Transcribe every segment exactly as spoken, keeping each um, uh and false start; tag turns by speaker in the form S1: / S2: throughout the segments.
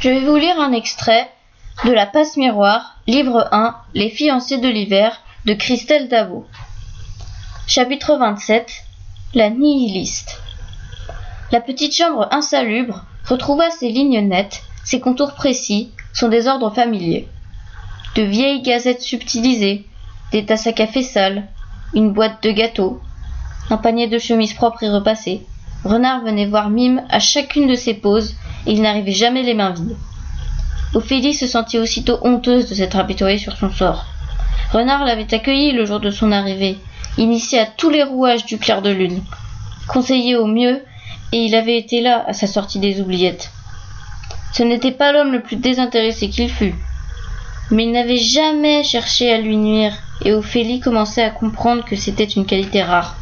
S1: Je vais vous lire un extrait de La Passe-Miroir, livre un, Les fiancés de l'hiver, de Christelle Dabo. Chapitre vingt-sept. La nihiliste. La petite chambre insalubre retrouva ses lignes nettes, ses contours précis, son désordre familier. De vieilles gazettes subtilisées, des tasses à café sales, une boîte de gâteaux, un panier de chemises propres et repassées. Renard venait voir Mime à chacune de ses pauses, et il n'arrivait jamais les mains vides. Ophélie se sentit aussitôt honteuse de s'être apitoyée sur son sort. Renard l'avait accueillie le jour de son arrivée, initié à tous les rouages du clair de lune, conseillé au mieux, et il avait été là à sa sortie des oubliettes. Ce n'était pas l'homme le plus désintéressé qu'il fût, mais il n'avait jamais cherché à lui nuire, et Ophélie commençait à comprendre que c'était une qualité rare.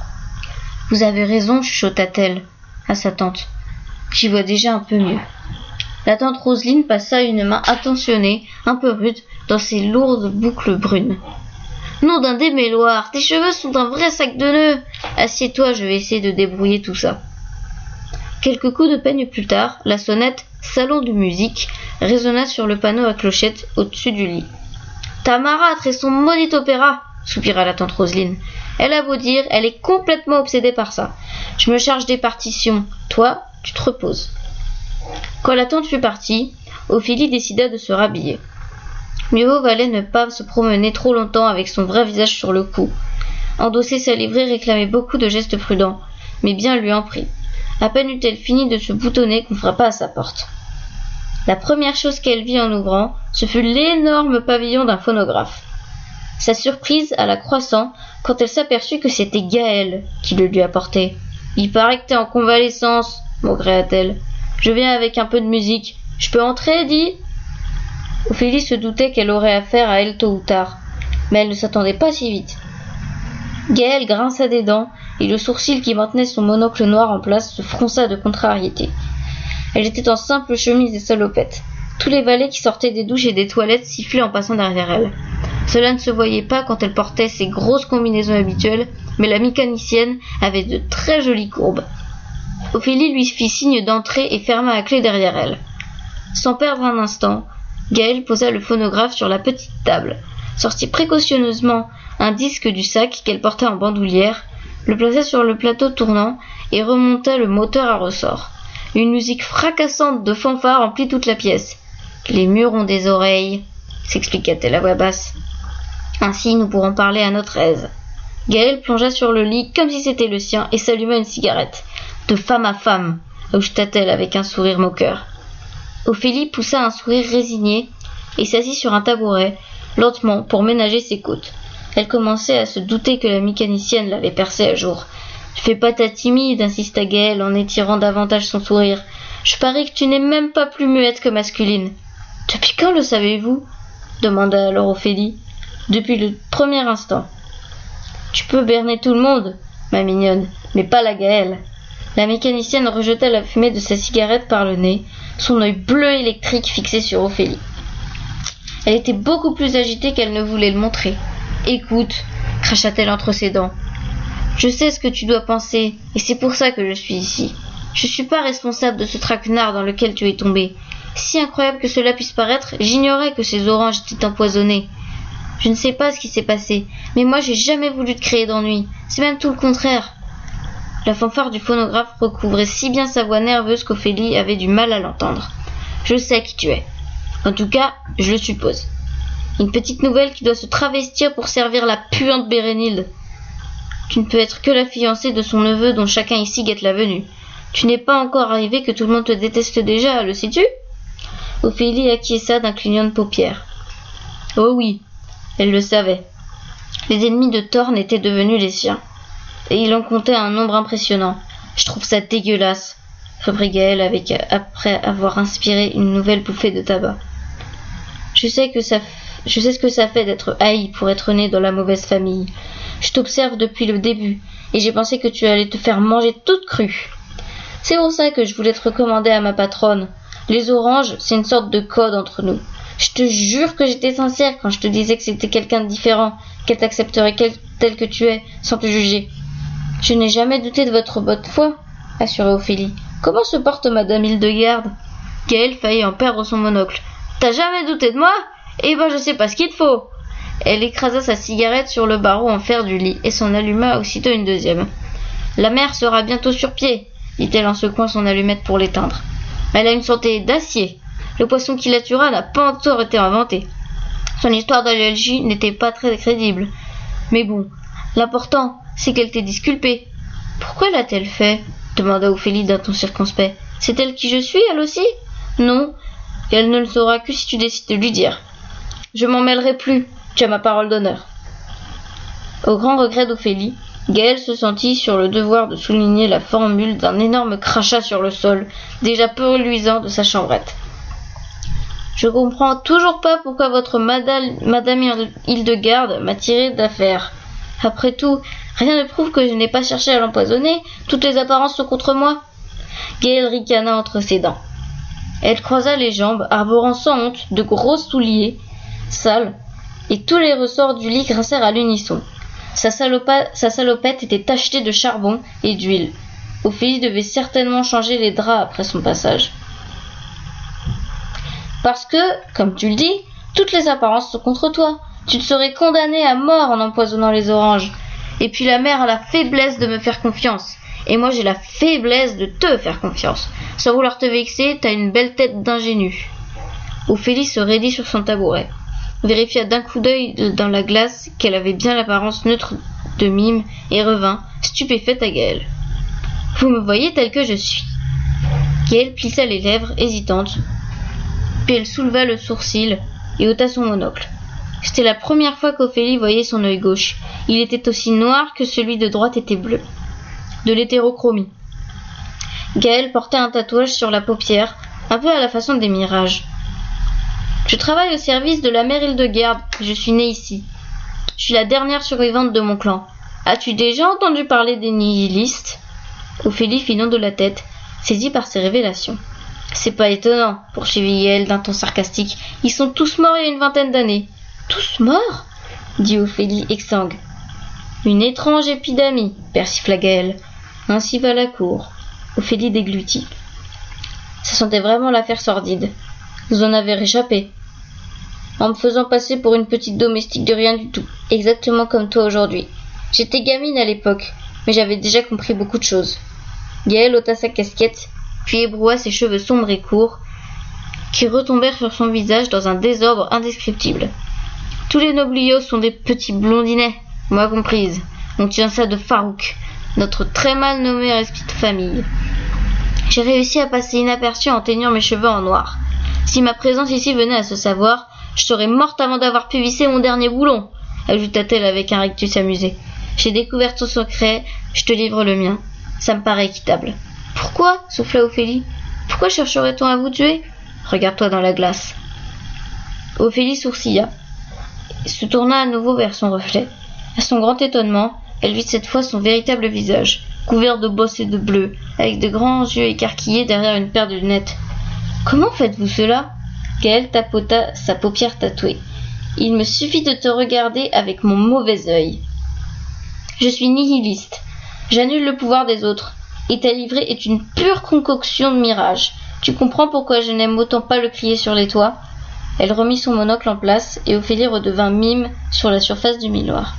S1: « Vous avez raison, chuchota-t-elle à sa tante. J'y vois déjà un peu mieux. » La tante Roselyne passa une main attentionnée, un peu rude, dans ses lourdes boucles brunes. « Nom d'un démêloir, tes cheveux sont un vrai sac de nœuds. Assieds-toi, je vais essayer de débrouiller tout ça. » Quelques coups de peigne plus tard, la sonnette « Salon de musique » résonna sur le panneau à clochette au-dessus du lit. « Ta marâtre et son maudit opéra !» soupira la tante Roselyne. « Elle a beau dire, elle est complètement obsédée par ça. Je me charge des partitions. Toi, tu te reposes. » Quand la tante fut partie, Ophélie décida de se rhabiller. Mieux vaut valait ne pas se promener trop longtemps avec son vrai visage sur le cou. Endosser sa livrée réclamait beaucoup de gestes prudents, mais bien lui en prit. À peine eut-elle fini de se boutonner qu'on frappa à sa porte. La première chose qu'elle vit en ouvrant, ce fut l'énorme pavillon d'un phonographe. Sa surprise alla croissant quand elle s'aperçut que c'était Gaël qui le lui apportait. « Il paraît que t'es en convalescence, » maugréa-t-elle. « Je viens avec un peu de musique. Je peux entrer, dis ?» Ophélie se doutait qu'elle aurait affaire à elle tôt ou tard, mais elle ne s'attendait pas si vite. Gaël grinça des dents, et le sourcil qui maintenait son monocle noir en place se fronça de contrariété. Elle était en simple chemise et salopette. Tous les valets qui sortaient des douches et des toilettes sifflaient en passant derrière elle. Cela ne se voyait pas quand elle portait ses grosses combinaisons habituelles, mais la mécanicienne avait de très jolies courbes. Ophélie lui fit signe d'entrer et ferma à clé derrière elle. Sans perdre un instant, Gaël posa le phonographe sur la petite table, sortit précautionneusement un disque du sac qu'elle portait en bandoulière, le plaça sur le plateau tournant et remonta le moteur à ressort. Une musique fracassante de fanfares emplit toute la pièce. « Les murs ont des oreilles », s'expliqua-t-elle à voix basse. « Ainsi nous pourrons parler à notre aise. » Gaël plongea sur le lit comme si c'était le sien et s'alluma une cigarette. « De femme à femme », ajouta-t-elle avec un sourire moqueur. Ophélie poussa un sourire résigné et s'assit sur un tabouret, lentement, pour ménager ses côtes. Elle commençait à se douter que la mécanicienne l'avait percée à jour. « Ne fais pas ta timide, » insista Gaël en étirant davantage son sourire. « Je parie que tu n'es même pas plus muette que masculine. »« Depuis quand le savez-vous » demanda alors Ophélie. « Depuis le premier instant. »« Tu peux berner tout le monde, ma mignonne, mais pas la Gaëlle. » La mécanicienne rejeta la fumée de sa cigarette par le nez, son œil bleu électrique fixé sur Ophélie. Elle était beaucoup plus agitée qu'elle ne voulait le montrer. « Écoute, » cracha-t-elle entre ses dents. « Je sais ce que tu dois penser, et c'est pour ça que je suis ici. Je suis pas responsable de ce traquenard dans lequel tu es tombé. Si incroyable que cela puisse paraître, j'ignorais que ces oranges étaient empoisonnées. Je ne sais pas ce qui s'est passé, mais moi j'ai jamais voulu te créer d'ennui. C'est même tout le contraire. » La fanfare du phonographe recouvrait si bien sa voix nerveuse qu'Ophélie avait du mal à l'entendre. « Je sais qui tu es. En tout cas, je le suppose. Une petite nouvelle qui doit se travestir pour servir la puante Bérénilde. Tu ne peux être que la fiancée de son neveu dont chacun ici guette la venue. Tu n'es pas encore arrivé que tout le monde te déteste déjà, le sais-tu » Ophélie acquiesça d'un clignant de paupières. Oh oui, elle le savait. Les ennemis de Thorne étaient devenus les siens. Et il en comptait un nombre impressionnant. « Je trouve ça dégueulasse », reprit Gaël avec, après avoir inspiré une nouvelle bouffée de tabac. Je sais que ça, je sais ce que ça fait d'être haï pour être né dans la mauvaise famille. Je t'observe depuis le début, et j'ai pensé que tu allais te faire manger toute crue. C'est pour ça que je voulais te recommander à ma patronne. Les oranges, c'est une sorte de code entre nous. Je te jure que j'étais sincère quand je te disais que c'était quelqu'un de différent, qu'elle t'accepterait tel que tu es, sans te juger. Je n'ai jamais douté de votre bonne foi, assurait Ophélie. Comment se porte Madame Hildegarde ? Gaël faillit en perdre son monocle. « T'as jamais douté de moi ? Eh ben je sais pas ce qu'il te faut !» Elle écrasa sa cigarette sur le barreau en fer du lit et s'en alluma aussitôt une deuxième. « La mère sera bientôt sur pied, dit-elle en secouant son allumette pour l'éteindre. Elle a une santé d'acier. Le poisson qui la tuera n'a pas encore été inventé. Son histoire d'allergie n'était pas très crédible. Mais bon, l'important, c'est qu'elle t'ait disculpé. Pourquoi l'a-t-elle fait ? Demanda Ophélie d'un ton circonspect. C'est elle qui je suis, elle aussi ? Non, et elle ne le saura que si tu décides de lui dire. Je m'en mêlerai plus, tu as ma parole d'honneur. Au grand regret d'Ophélie, Gaël se sentit sur le devoir de souligner la formule d'un énorme crachat sur le sol, déjà peu reluisant de sa chambrette. Je comprends toujours pas pourquoi votre madame, madame Hildegarde m'a tiré d'affaire. Après tout, rien ne prouve que je n'ai pas cherché à l'empoisonner, toutes les apparences sont contre moi. Gaël ricana entre ses dents. Elle croisa les jambes, arborant sans honte de gros souliers sales, et tous les ressorts du lit grincèrent à l'unisson. Sa, salopa, sa salopette était tachetée de charbon et d'huile. Ophélie devait certainement changer les draps après son passage. Parce que, comme tu le dis, toutes les apparences sont contre toi. Tu te serais condamné à mort en empoisonnant les oranges. Et puis la mère a la faiblesse de me faire confiance. Et moi j'ai la faiblesse de te faire confiance. Sans vouloir te vexer, t'as une belle tête d'ingénu. Ophélie se raidit sur son tabouret, vérifia d'un coup d'œil dans la glace qu'elle avait bien l'apparence neutre de mime et revint, stupéfaite à Gaël. Vous me voyez tel que je suis. Gaël plissa les lèvres, hésitante, puis elle souleva le sourcil et ôta son monocle. C'était la première fois qu'Ophélie voyait son œil gauche. Il était aussi noir que celui de droite était bleu. De l'hétérochromie. Gaël portait un tatouage sur la paupière, un peu à la façon des mirages. Je travaille au service de la mère Hildegarde, je suis née ici. Je suis la dernière survivante de mon clan. As-tu déjà entendu parler des nihilistes ? Ophélie fit non de la tête, saisie par ces révélations. C'est pas étonnant, poursuivit Gaël d'un ton sarcastique. Ils sont tous morts il y a une vingtaine d'années. Tous morts ? dit Ophélie exsangue. Une étrange épidémie, persifla Gaël. Ainsi va la cour. Ophélie déglutit. Ça sentait vraiment l'affaire sordide. Vous en avez réchappé. En me faisant passer pour une petite domestique de rien du tout, exactement comme toi aujourd'hui. J'étais gamine à l'époque, mais j'avais déjà compris beaucoup de choses. Gaël ôta sa casquette, puis ébroua ses cheveux sombres et courts, qui retombèrent sur son visage dans un désordre indescriptible. Tous les nobliaux sont des petits blondinets, moi comprise. On tient ça de Farouk, notre très mal nommé esprit de famille. J'ai réussi à passer inaperçu en teignant mes cheveux en noir. Si ma présence ici venait à se savoir, je serais morte avant d'avoir pu visser mon dernier boulon, ajouta-t-elle avec un rictus amusé. J'ai découvert ton secret, je te livre le mien. Ça me paraît équitable. Pourquoi ? souffla Ophélie. Pourquoi chercherait-on à vous tuer ? Regarde-toi dans la glace. Ophélie sourcilla, se tourna à nouveau vers son reflet. À son grand étonnement, elle vit cette fois son véritable visage, couvert de bosses et de bleu, avec de grands yeux écarquillés derrière une paire de lunettes. « Comment faites-vous cela ?» Gaël tapota sa paupière tatouée. « Il me suffit de te regarder avec mon mauvais œil. Je suis nihiliste. J'annule le pouvoir des autres. Et ta livrée est une pure concoction de mirage. Tu comprends pourquoi je n'aime autant pas le crier sur les toits ?» Elle remit son monocle en place et Ophélie redevint mime sur la surface du miroir.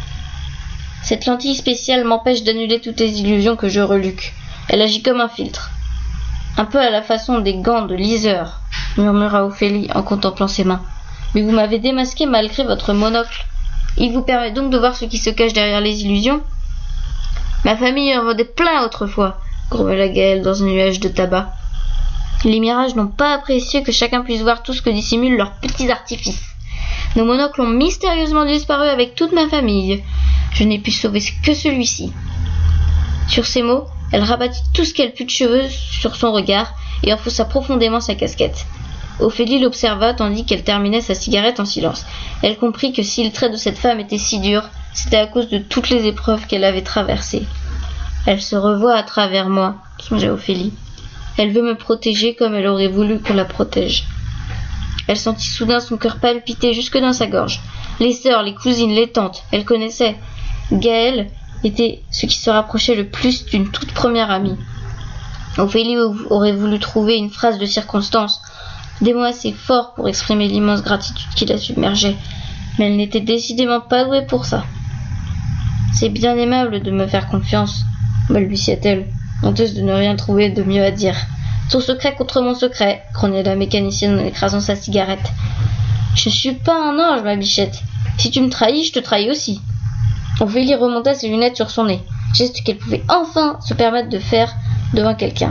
S1: « Cette lentille spéciale m'empêche d'annuler toutes les illusions que je reluque. Elle agit comme un filtre. Un peu à la façon des gants de liseur, murmura Ophélie en contemplant ses mains. Mais vous m'avez démasqué malgré votre monocle. Il vous permet donc de voir ce qui se cache derrière les illusions ? Ma famille en vendait plein autrefois, grommela Gaël dans un nuage de tabac. Les mirages n'ont pas apprécié que chacun puisse voir tout ce que dissimulent leurs petits artifices. Nos monocles ont mystérieusement disparu avec toute ma famille. Je n'ai pu sauver que celui-ci. Sur ces mots, elle rabattit tout ce qu'elle put de cheveux sur son regard et enfonça profondément sa casquette. Ophélie l'observa tandis qu'elle terminait sa cigarette en silence. Elle comprit que si le trait de cette femme était si dur, c'était à cause de toutes les épreuves qu'elle avait traversées. Elle se revoit à travers moi, songeait Ophélie. Elle veut me protéger comme elle aurait voulu qu'on la protège. Elle sentit soudain son cœur palpiter jusque dans sa gorge. Les sœurs, les cousines, les tantes, elle connaissait. Gaël était ce qui se rapprochait le plus d'une toute première amie. Ophélie aurait voulu trouver une phrase de circonstance, des mots assez forts pour exprimer l'immense gratitude qui la submergeait, mais elle n'était décidément pas douée pour ça. « C'est bien aimable de me faire confiance, » balbutia-t-elle, honteuse de ne rien trouver de mieux à dire. « Ton secret contre mon secret, » grogna la mécanicienne en écrasant sa cigarette. « Je ne suis pas un ange, ma bichette. Si tu me trahis, je te trahis aussi. » Ophélie remonta ses lunettes sur son nez, geste qu'elle pouvait enfin se permettre de faire devant quelqu'un.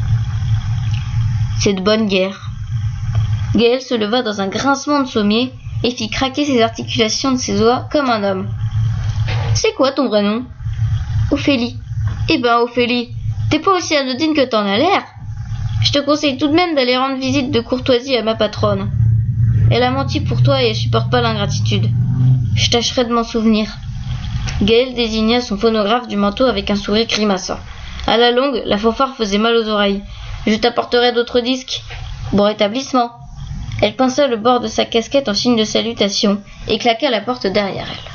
S1: « C'est de bonne guerre. » Gaël se leva dans un grincement de sommier et fit craquer ses articulations de ses doigts comme un homme. « C'est quoi ton vrai nom ?»« Ophélie. »« Eh ben, Ophélie, t'es pas aussi anodine que t'en as l'air. Je te conseille tout de même d'aller rendre visite de courtoisie à ma patronne. Elle a menti pour toi et elle supporte pas l'ingratitude. Je tâcherai de m'en souvenir. » Gaël désigna son phonographe du manteau avec un sourire grimaçant. À la longue, la fanfare faisait mal aux oreilles. « Je t'apporterai d'autres disques. Bon rétablissement. » Elle pinça le bord de sa casquette en signe de salutation et claqua la porte derrière elle.